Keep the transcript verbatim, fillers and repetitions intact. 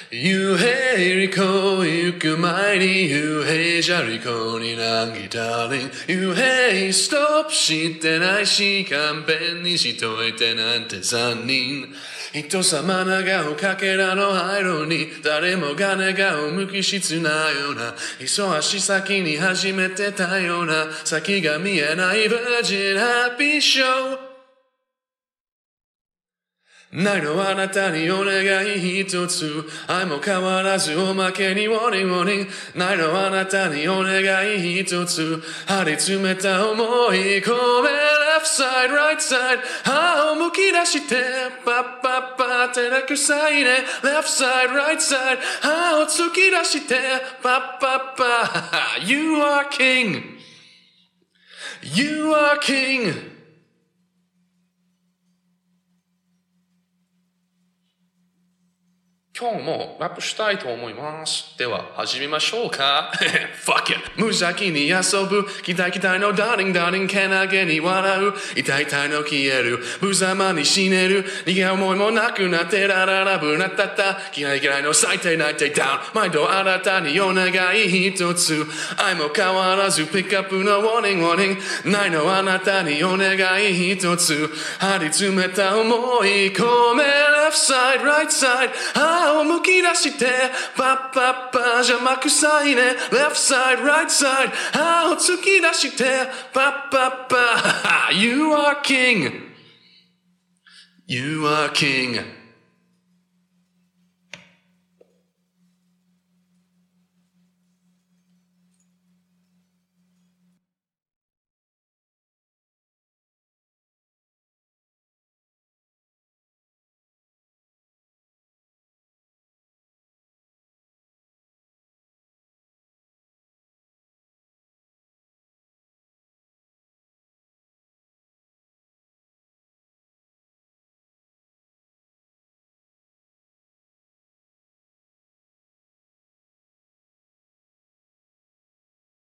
幽閉離婚行く前に幽閉じゃ離婚に難儀ダーリン幽閉ストップしてないし勘弁にしといてなんて残忍人様な顔かけらの廃炉に誰もが願う無機質なような磯足先に始めてたような先が見えないバージンハッピーショーないのあなたにお願い一つ愛も変わらずおまけにウォーニングウォーニングないのあなたにお願い一つ張り詰めた思い込め left side right side 歯をむき出してパッパッパってなくさいね left side right side 歯を突き出してパッパッパ You are king You are king今日もラップしたいと思います。では始めましょうか。Fuck it! 無邪気に遊ぶ。期待期待のダーリンダーリンけなげに笑う。痛い痛いの消える。無様に死ねる。逃げ思いもなくなってラララブなったった。嫌い嫌いの最低泣いてダウン。毎度あなたにお願い一つ。愛も変わらずピックアップのウォーニングウォーニング。ないのあなたにお願い一つ。張り詰めた思い込め left side right side 歯をむき出してパッパッパ邪魔くさいね left side right side 歯を突き出してパッパッパ You are king You are king